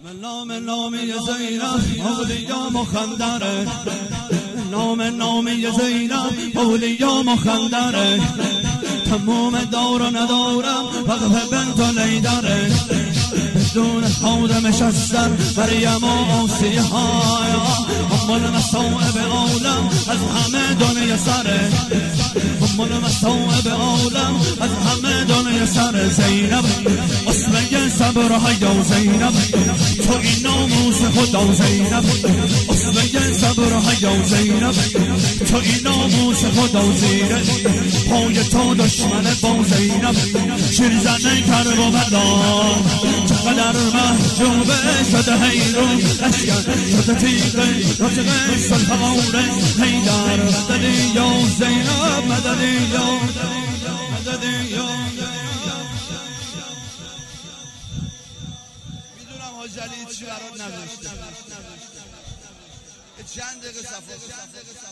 نام زینب اولیا مخندره، نام زینب اولیا مخندره، تمام دار و ندارم وقف بنت لیدره، بدون خادم شستر مریم و آسیه های همال مصائب عالم از همه دنیا سره، همال مصائب عالم از همه دنیا سره. زینب اصله صبر حیا زینب تو این ناموس خدا زینب، اصله صبر حیا زینب تو این ناموس خدا زیره پای تو دشمن با زینب شیرزنه کرب و بدان چقدر محجوبه شده حیرون اشکر شده تیغه رجغه صلح آوره حیدر مددی یا زینب مددی یا مددی یا. میدونم حاج علی چی برات نوشته، چند دقیقه صفحه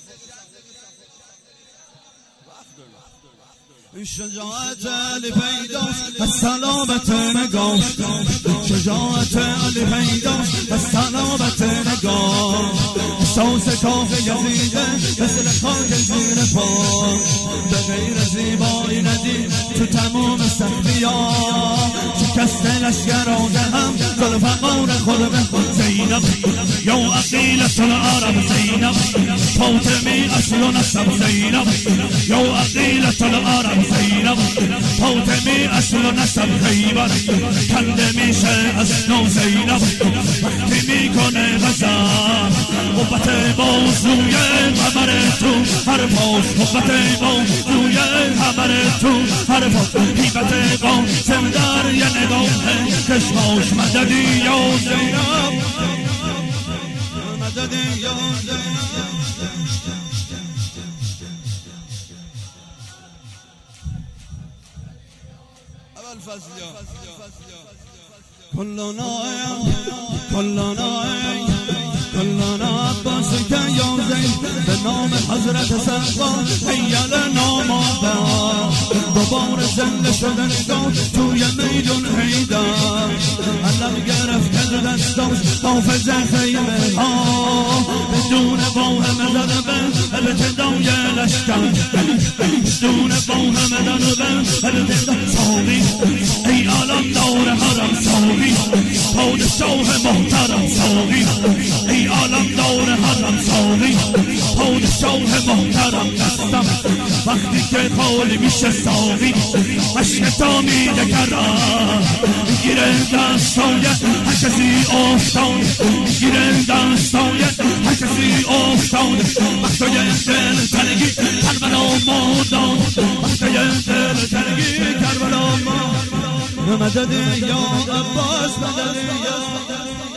شجاعت علی پیداست از سلامت نگاش، شجاعت علی پیداست از سلامت نگاش، ساز کاف یزیده مثل خاک زیر پا، به غیر زیبایی ندید تو تمام سختیا، شکست لشگر آدهم ذوالفقار خود به خود. زینب یا عقیلة العرب زینب فاطمی اصل و نسب زینب یا عقیلة العرب زینب فاطمی اصل و نسب خیبر کنده میشه از نو زینب وقتی میکنه غزل قوت بازوی قمر تو هر پاس، قوت بازوی قمر تو هر پاس، هیبت قاسم در یه نگاه چشماش مددی یا زینب مددی یا زینب. كلنا عباس یا زین به نام حضرت سرقان حیل نام آباد دوباره زنده شده نگاه توی میدون حیدر علم گرفته دستاش حافظ خیمه ها بدون واهم زده به ابتدای لشکر، بدون واهم زده به ابتدای ساقی ای علم دار حرم ساقی پادشاه محترم ساقی ای علم دار حرم ساقی پادشاه محترم دستم وقتی که خالی میشه ساقی عشق تا میده کرم میگیره دستای هر کسی افتاد میگیره دستای هر کسی افتاد وقتای دل تنگی کربلا مادان وقتای دل تنگی کربلا مادان مدد یا عباس مدد یا